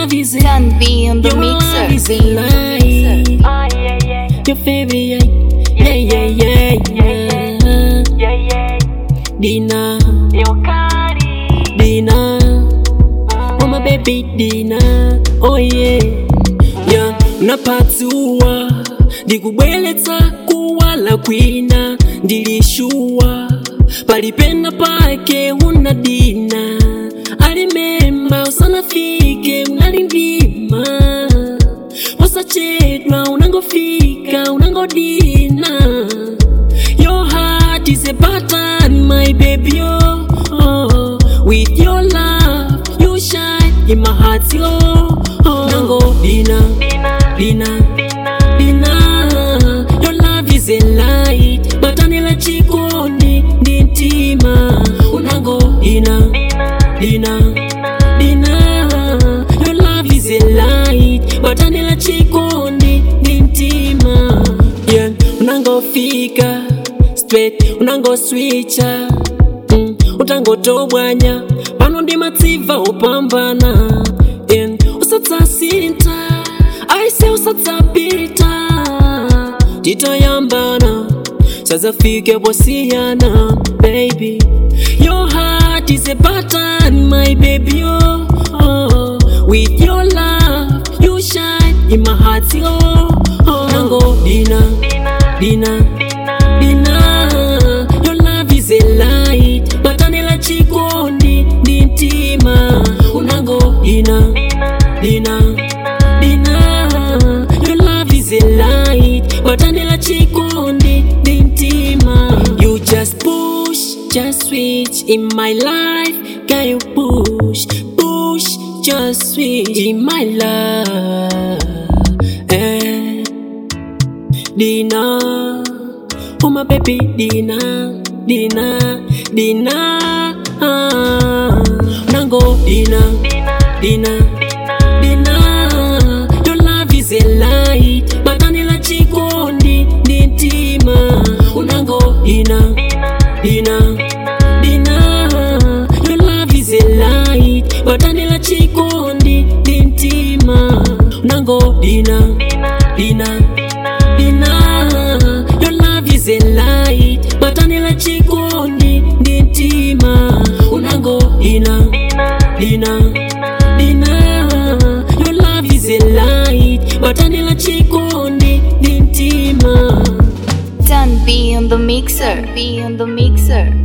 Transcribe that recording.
love is a Can be on the your mixer. love is a lie. Your favorite, yeah. Dina, Dina, oh my baby Dina, oh yeah. Napatsuwa ndikubweletsa kuwala kwina ndilishua palipena pake una Dina alimemba usanafike unalindima usachedwa unangofika unangodina. Your heart is a pattern my baby oh. With your love you shine in my heart oh. Nango Dina, Dina, your love is a light matanela chikondi ndintima unango Dina, your love is a light matanela chikondi ndintima yeah. Unango fika straight unango switcha utangotobwanya pano ndi matsiva opambana usatsasinta aise usatsapita titayambana sazafike bwasiyana baby. Your heart is a pattern my baby oh. With your love you shine in my heart oh. Nango Dina, your love is a light matanela chikondi ndintima unango Dina, your love is a light matanela chikondi ndintima. You just push, just switch in my life. Can you push, just switch in my life Dina, oh my baby Dina, nango Dina, your love is a light matanela chikondi ndintima unango Dina, your love is a light matanela chikondi ndintima unango Dina, your love is a light matanela chikondi ndintima unango Dina, your love is a light matanela chikondi ndintima. Can be on the mixer.